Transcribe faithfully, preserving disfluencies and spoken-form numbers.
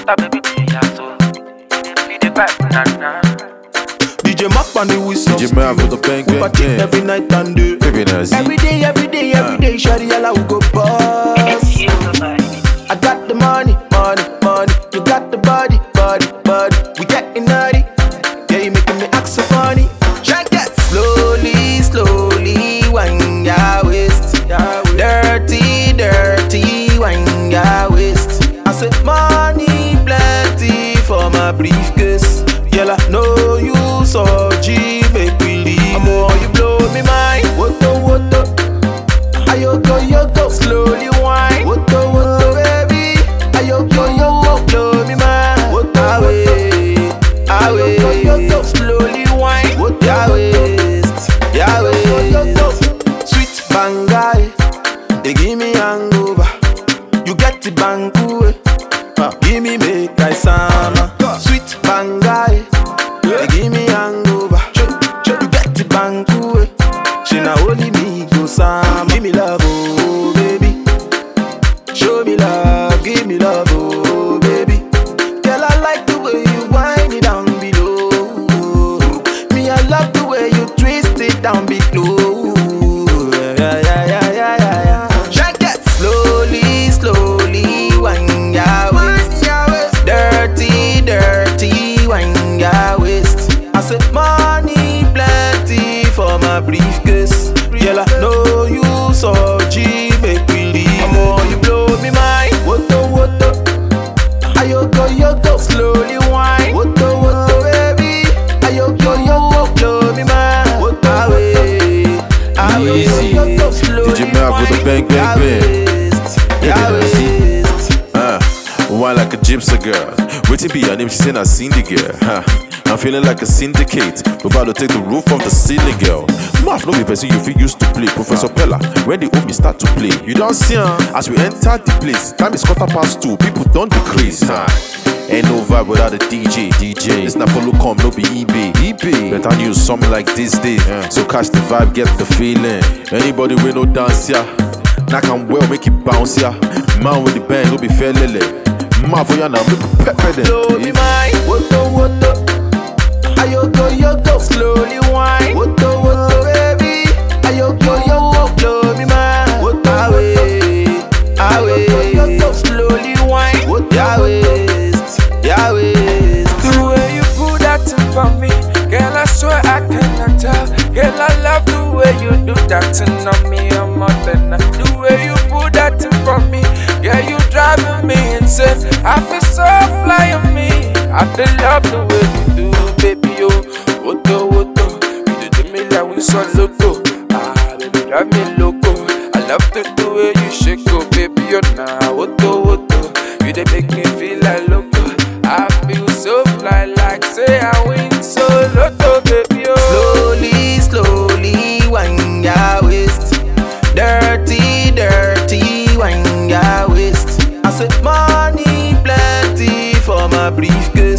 Shut up, baby, yeah, so feed the vibe, nah, nah. D J Mac on the whistle. D J Mac with the bang, bang, bang. Every night and day. Baby, nice. Every day, every day, every day. Shawty, all I will go boss. I got the money, money, money. You got the body, body, body. We getting naughty. Yeah, you making me act so funny. Shake that slowly, slowly. Wine your waist. Dirty, dirty. Wine your waist. I said money plenty for my briefcase. Yeah, I know you so G, make me leave. I'm all you blow me mind. What the, what the? Ayoko, yoko, slowly wine. What the, what the, baby? Ayoko, yoko, blow me mind. What the, away, away. Ayoko, yoko, slowly wine. What the, waist, yeah, waist. Sweet bangai, they give me hangover. You get the bangu, uh, give me make I sama. Sweet bangai, they give me hangover. You get the bangu, she na only me go sama. Give me love, oh baby. Show me love, give me love, oh baby. Girl, I like the way you wind it down below. Me, I love the way you twist it down below. Yeah, yeah, yeah, yeah, yeah, yeah. Shake it slowly, slowly, wind your waist. Dirty, dirty, wind your waist. I said money plenty for my briefcase. Girl, I know you so G, make me leave. I'm all you blow me mind. What the, what the? Ayoko, yoko, slowly wine. What the, what the, baby? Ayoko, yoko, blow me mind. What the, away, away. Easy. Ayoko, slowly D J Mac with the bang, bang, bang. Yeah, waist. Uh, wine like a gypsy girl. Waiting be her name, she said I seen the girl. Huh. I'm feeling like a syndicate. We're about to take the roof off the ceiling, girl. Math, no be person you feel used to play. Professor Pella, when the homie start to play, you don't see her. As we enter the place, time is quarter past two. People don't decrease. Huh. Ain't no vibe without a D J. D J, it's not for look come, no be eBay. eBay, better use something like this day. Yeah. So catch the vibe, get the feeling. Anybody with no dance, yeah. Knock and well, make it bounce, yeah. Man with the band, no be fair, lele. Man for ya now, make it pepper them. Blow me mind. What the, what the? Ayoko, yoko, slowly wine. What the, what the, baby? Ayoko, yoko, blow me mind. What the, away, away. Ayoko, yoko, slowly wine. What the, yeah, waist, yeah, waist. The way you put that thing for me, girl, I swear I cannot tell. Girl, I love the way you do that thing on me, I'm more than that. The way you put that thing for me, yeah, you driving me insane. I feel so fly on me. I feel love the way you do, baby, yo. Woto, woto, you do me like we so loco. Ah, baby, drive me loco. I love the, the way you shake, oh, baby, yo. Nah, woto, woto, you they make me feel like loco. I feel so fly, like say I win so loco, baby, yo. Slowly, slowly, wind your waist. Dirty, dirty, wind your waist. I said money plenty for my briefcase.